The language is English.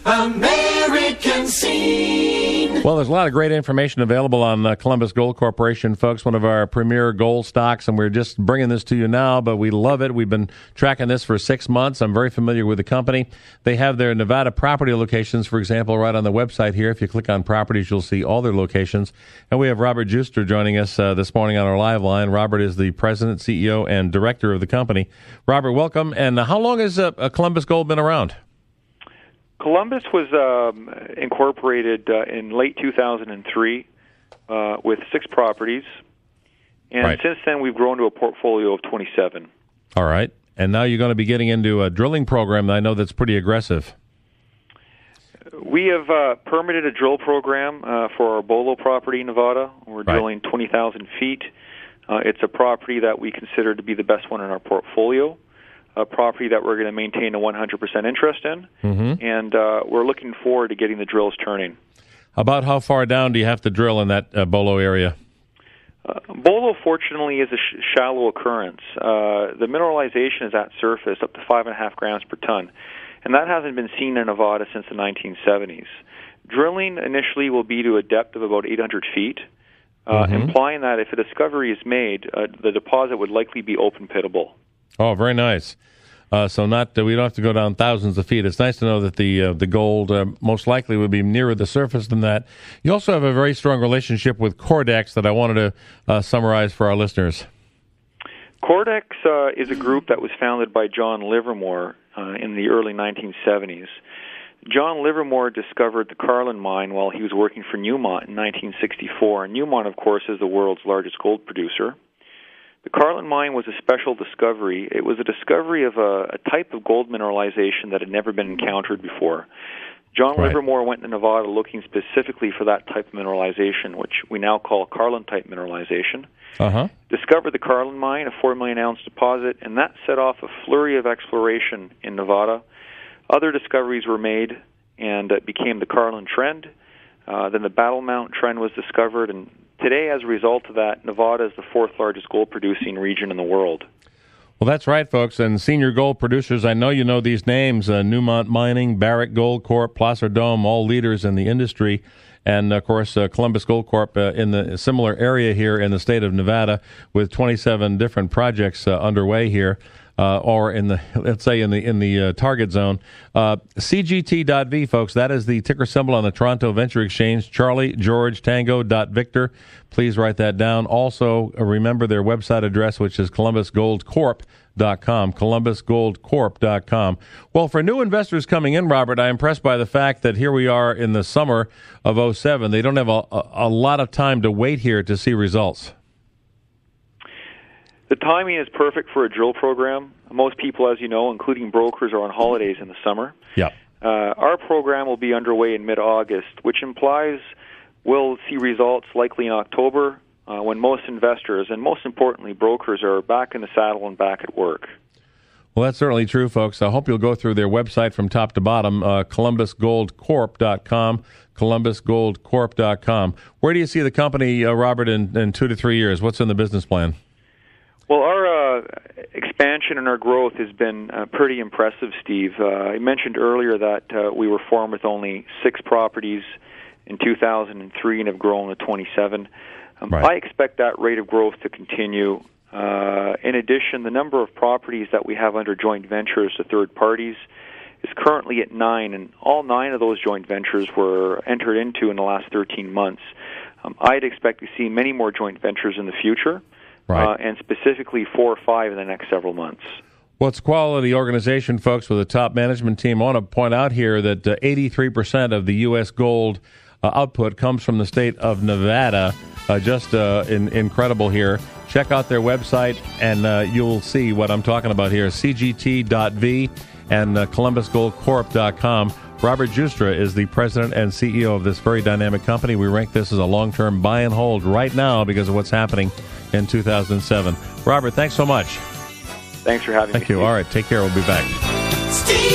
American Scene. Well, there's a lot of great information available on Columbus Gold Corporation, folks, one of our premier gold stocks, and we're just bringing this to you now, but we love it. We've been tracking this for 6 months. I'm very familiar with the company. They have their Nevada property locations, for example, right on the website here. If you click on properties, you'll see all their locations. And we have Robert Juster joining us this morning on our live line. Robert is the president, CEO, and director of the company. Robert, welcome. And how long has Columbus Gold been around? Columbus was incorporated in late 2003 with 6 properties, and since then we've grown to a portfolio of 27. All right, and now you're going to be getting into a drilling program that I know that's pretty aggressive. We have permitted a drill program for our Bolo property in Nevada. We're drilling 20,000 feet. It's a property that we consider to be the best one in our portfolio. A property that we're going to maintain a 100% interest in, and we're looking forward to getting the drills turning. About how far down do you have to drill in that Bolo area? Bolo, fortunately, is a shallow occurrence. The mineralization is at surface up to 5.5 grams per ton, and that hasn't been seen in Nevada since the 1970s. Drilling initially will be to a depth of about 800 feet, implying that if a discovery is made, the deposit would likely be open pittable. Oh, very nice. So we don't have to go down thousands of feet. It's nice to know that the gold most likely would be nearer the surface than that. You also have a very strong relationship with Cordex that I wanted to summarize for our listeners. Cordex is a group that was founded by John Livermore in the early 1970s. John Livermore discovered the Carlin mine while he was working for Newmont in 1964. And Newmont, of course, is the world's largest gold producer. The Carlin mine was a special discovery. It was a discovery of a type of gold mineralization that had never been encountered before. John Livermore went to Nevada looking specifically for that type of mineralization, which we now call Carlin-type mineralization. Discovered the Carlin mine, a 4 million-ounce deposit, and that set off a flurry of exploration in Nevada. Other discoveries were made, and it became the Carlin Trend. Then the Battle Mount Trend was discovered, and today, as a result of that, Nevada is the 4th largest gold-producing region in the world. Well, that's right, folks. And senior gold producers, I know you know these names, Newmont Mining, Barrick Gold Corp, Placer Dome, all leaders in the industry. And, of course, Columbus Gold Corp in the similar area here in the state of Nevada with 27 different projects underway here. Or in the, let's say, in the target zone. CGT.V, folks, that is the ticker symbol on the Toronto Venture Exchange, Charlie George Tango .Victor. Please write that down. Also, remember their website address, which is columbusgoldcorp.com, columbusgoldcorp.com. Well, for new investors coming in, Robert, I'm impressed by the fact that here we are in the summer of 2007. They don't have a lot of time to wait here to see results. The timing is perfect for a drill program. Most people, as you know, including brokers, are on holidays in the summer. Our program will be underway in mid-August, which implies we'll see results likely in October when most investors, and most importantly brokers, are back in the saddle and back at work. Well, that's certainly true, folks. I hope you'll go through their website from top to bottom, columbusgoldcorp.com, columbusgoldcorp.com. Where do you see the company, Robert, in 2 to 3 years? What's in the business plan? Well, our expansion and our growth has been pretty impressive, Steve. I mentioned earlier that we were formed with only 6 properties in 2003 and have grown to 27. I expect that rate of growth to continue. In addition, the number of properties that we have under joint ventures to third parties is currently at 9, and all 9 of those joint ventures were entered into in the last 13 months. I'd expect to see many more joint ventures in the future. And specifically 4 or 5 in the next several months. Well, it's quality organization, folks, with a top management team. I want to point out here that 83% of the U.S. gold output comes from the state of Nevada. Incredible here. Check out their website, and you'll see what I'm talking about here, cgt.v and columbusgoldcorp.com. Robert Justra is the president and CEO of this very dynamic company. We rank this as a long-term buy and hold right now because of what's happening in 2007. Robert, thanks so much. Thanks for having me. Thank you. All right, take care. We'll be back. Steve.